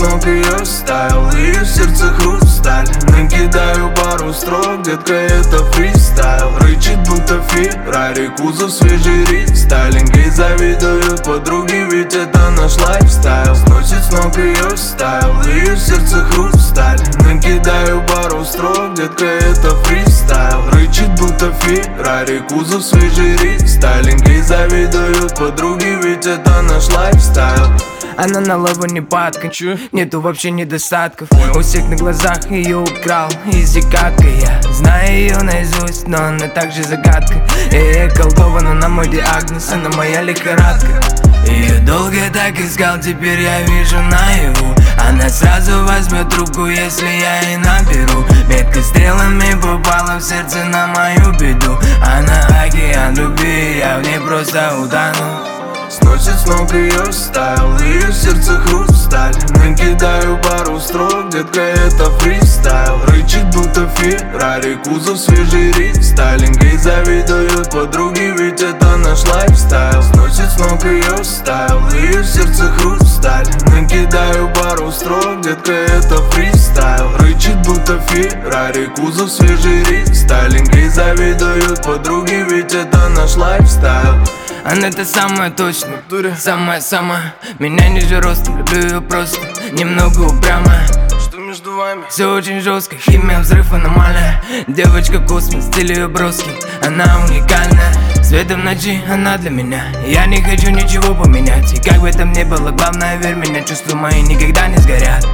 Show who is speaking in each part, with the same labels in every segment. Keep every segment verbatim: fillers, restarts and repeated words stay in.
Speaker 1: ног ее стайл, ее сердце хрусталь. Накидаю пару строк, детка, это фристайл. Рычит будто Феррари, кузов свежий рестайлинг. Ей завидуют подруги, ведь это наш лайфстайл. Сносит с ног ее стайл, ее сердце хрусталь. Накидаю пару строк, детка, это фристайл. Рычит будто Феррари, кузов свежий рестайлинг. Ей завидуют подруги, ведь это наш лайфстайл.
Speaker 2: Она на лаву не падка, нету вообще недостатков. У всех на глазах ее украл изикатка. Я знаю ее наизусть, но она также загадка. Я околдована на мой диагноз, она моя лихорадка. Ее долго так искал, теперь я вижу наяву. Она сразу возьмет трубку, если я ей наберу. Метка стрелами попала в сердце на мою беду. Она океан любви, я в ней просто утону.
Speaker 1: Сносит с ног ее стайл, ее сердце хрусталь. Накидаю пару строк, детка, это фристайл. Рычит будто Феррари, кузов свежий рестайлинг. Ей завидуют подруги, ведь это наш лайфстайл. Сносит с ног ее стайл, ее сердце хрусталь. Накидаю пару строк, детка, это фристайл. Рычит будто Феррари, кузов свежий рестайлинг. Ей завидуют подруги, ведь это наш лайфстайл.
Speaker 2: Она-то самая точная, самая-самая. Меня ниже роста, люблю ее просто немного упрямая.
Speaker 1: Что между вами?
Speaker 2: Все очень жестко, химия, взрыв аномальная. Девочка космос, стиль ее броский, она уникальная. Светом в ночи она для меня, я не хочу ничего поменять. И как бы там ни было, главное, верь меня, чувства мои никогда не сгорят.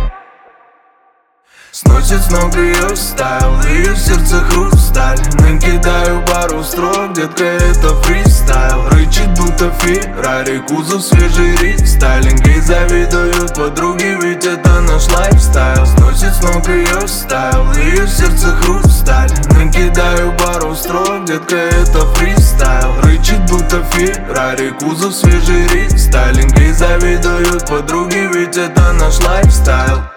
Speaker 1: Сносит с ног ее стайл, ее сердце хрусталь. Накидаю пару строк, детка, это фристайл. Рычит будто Феррари, кузов свежий рестайлинг. Ей завидуют подруги, ведь это наш лайфстайл. Сносит с ног ее стайл, ее сердце хрусталь. Накидаю пару строк, детка, это фристайл. Рычит будто Феррари, кузов свежий рестайлинг. Ей завидуют подруги, ведь это наш лайфстайл.